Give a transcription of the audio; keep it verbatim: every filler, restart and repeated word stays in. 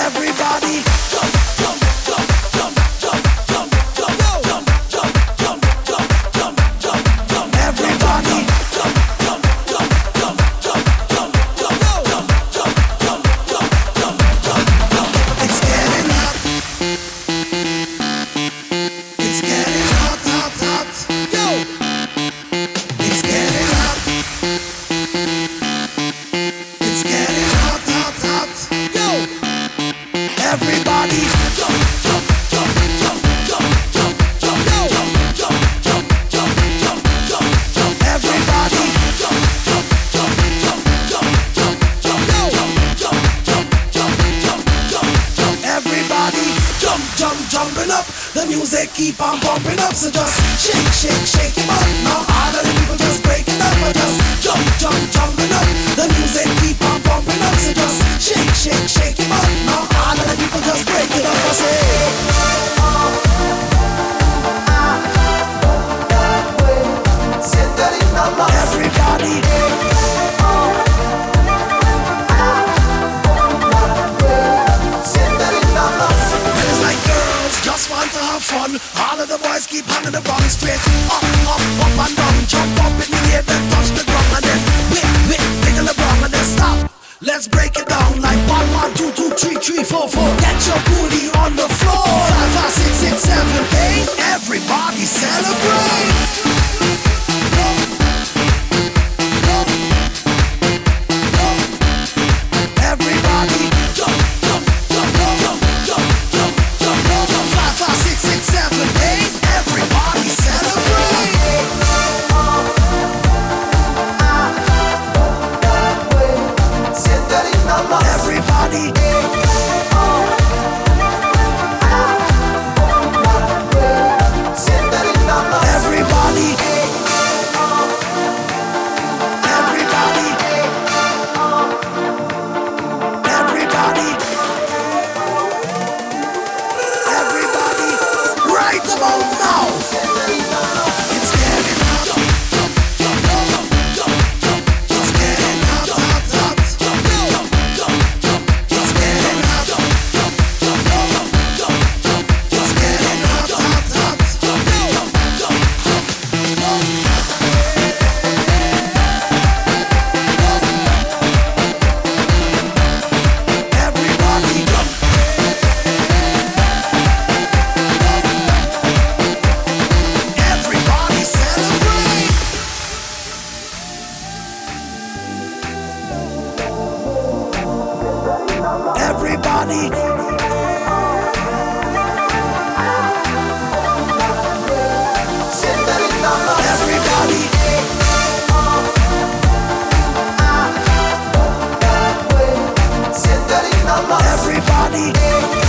Everybody jump, jump, jump, jump, jump, jump, jump, jump, jump, jump, jump, jump, jump, jump. Everybody jump, jump, jump, jump, jump, jump, jump, jump, jump, jump, jump, jump, jump, jump. It's getting hot. It's getting hot, hot, hot. Yo. It's getting hot. It's getting hot, hot, hot. Yo. Everybody jump, jump, jump, jump, jump, jump, jump, jump, jump, jump, jump, jump, jump, jump. Everybody jump, jump, jump, jump, jump, jump, jump, jump, jump, jump, jump, jump, jump, jump. Everybody jump, jump, jumping up. The music keep on bumping up, so just shake, shake, shake it up. Now all of the people just break it up, but just jump, jump, jumping up. The music keep on bumping up, so just shake, shake, shake it up. Now all of the people just break it up. I say, everybody. It's like girls just want to have fun. All of the boys keep hanging the bum straight up, up, up and down. Jump up in the air, then touch the ground and then whip, whip, wiggle the bum and then stop. Let's break it down like one, one, two, two, three, three, four, four. Get your booty on the floor. Five, five, six, six, seven, eight. Everybody celebrate. Go, go, go. Everybody jump, jump, jump, jump, jump, jump, jump, jump. Five, five, six, six, seven, eight. Everybody celebrate. Everybody. Everybody. Everybody. Everybody. Everybody. Right about now. It's getting hot. It's getting hot, hot, hot. It's getting hot. It's getting hot, hot, hot. Everybody jump. Everybody celebrate. Everybody. Everybody. Everybody.